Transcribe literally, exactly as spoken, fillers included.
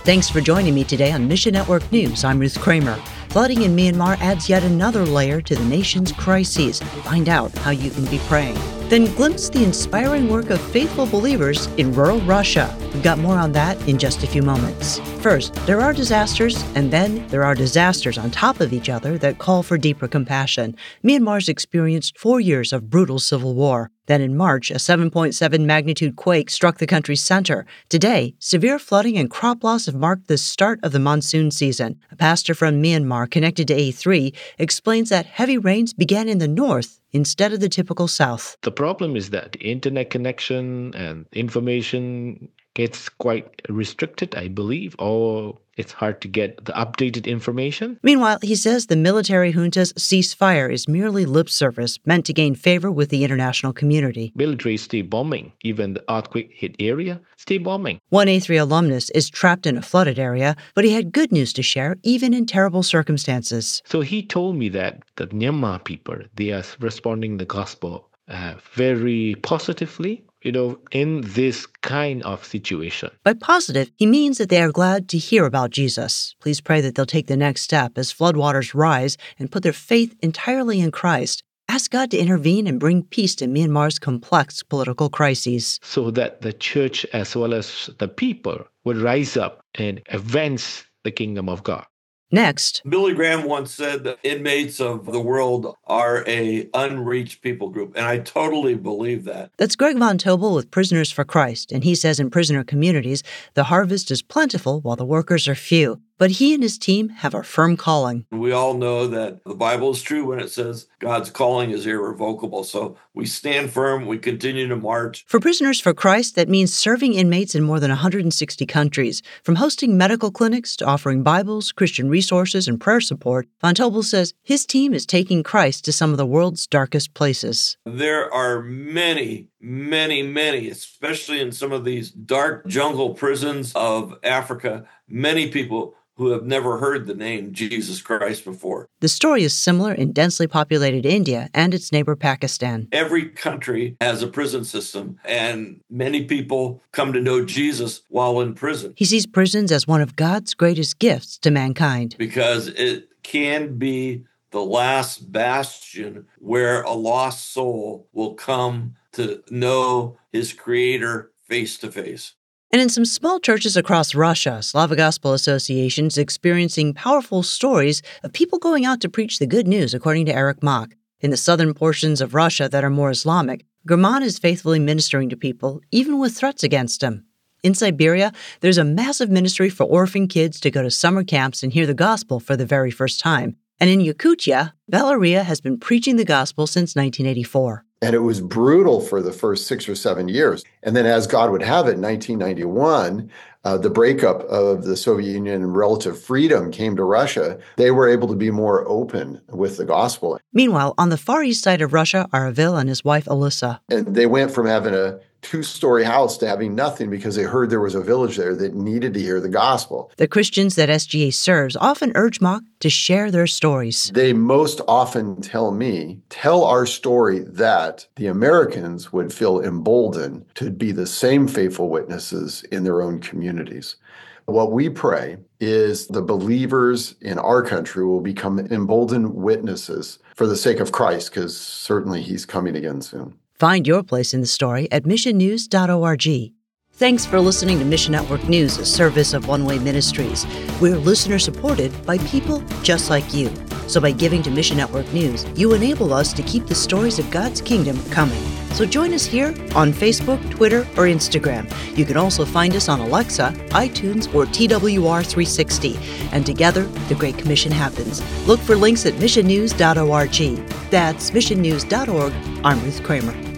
Thanks for joining me today on Mission Network News. I'm Ruth Kramer. Flooding in Myanmar adds yet another layer to the nation's crises. Find out how you can be praying. Then glimpse the inspiring work of faithful believers in rural Russia. We've got more on that in just a few moments. First, there are disasters, and then there are disasters on top of each other that call for deeper compassion. Myanmar's experienced four years of brutal civil war. Then in March, a seven point seven magnitude quake struck the country's center. Today, severe flooding and crop loss have marked the start of the monsoon season. A pastor from Myanmar connected to A three explains that heavy rains began in the north instead of the typical south. The problem is that the internet connection and information gets quite restricted, I believe, or it's hard to get the updated information. Meanwhile, he says the military junta's ceasefire is merely lip service meant to gain favor with the international community. Military stay bombing. Even the earthquake-hit area stay bombing. One A three alumnus is trapped in a flooded area, but he had good news to share, even in terrible circumstances. So he told me that the Myanmar people, they are responding the gospel uh, very positively, you know, in this kind of situation. By positive, he means that they are glad to hear about Jesus. Please pray that they'll take the next step as floodwaters rise and put their faith entirely in Christ. Ask God to intervene and bring peace to Myanmar's complex political crises. So that the church as well as the people would rise up and advance the kingdom of God. Next, Billy Graham once said that inmates of the world are a unreached people group, and I totally believe that. That's Greg Von Tobel with Prisoners for Christ, and he says in prisoner communities, the harvest is plentiful while the workers are few. But he and his team have a firm calling. We all know that the Bible is true when it says God's calling is irrevocable. So we stand firm, we continue to march. For Prisoners for Christ, that means serving inmates in more than one hundred sixty countries. From hosting medical clinics to offering Bibles, Christian resources, and prayer support, Von Tobel says his team is taking Christ to some of the world's darkest places. There are many, many, many, especially in some of these dark jungle prisons of Africa, many people who have never heard the name Jesus Christ before. The story is similar in densely populated India and its neighbor Pakistan. Every country has a prison system, and many people come to know Jesus while in prison. He sees prisons as one of God's greatest gifts to mankind. Because it can be the last bastion where a lost soul will come to know his Creator face to face. And in some small churches across Russia, Slavic Gospel Association is experiencing powerful stories of people going out to preach the good news, according to Eric Mock. In the southern portions of Russia that are more Islamic, German is faithfully ministering to people, even with threats against him. In Siberia, there's a massive ministry for orphan kids to go to summer camps and hear the gospel for the very first time. And in Yakutia, Valeria has been preaching the gospel since nineteen eighty-four. And it was brutal for the first six or seven years. And then as God would have it, in nineteen ninety-one, uh, the breakup of the Soviet Union and relative freedom came to Russia. They were able to be more open with the gospel. Meanwhile, on the far east side of Russia are Avil and his wife, Alyssa. And they went from having a two-story house to having nothing because they heard there was a village there that needed to hear the gospel. The Christians that S G A serves often urge Mock to share their stories. They most often tell me, tell our story that the Americans would feel emboldened to be the same faithful witnesses in their own communities. What we pray is the believers in our country will become emboldened witnesses for the sake of Christ, because certainly he's coming again soon. Find your place in the story at mission news dot org. Thanks for listening to Mission Network News, a service of One Way Ministries. We're listener-supported by people just like you. So by giving to Mission Network News, you enable us to keep the stories of God's kingdom coming. So join us here on Facebook, Twitter, or Instagram. You can also find us on Alexa, iTunes, or T W R three sixty. And together, the Great Commission happens. Look for links at mission news dot org. That's mission news dot org. I'm Ruth Kramer.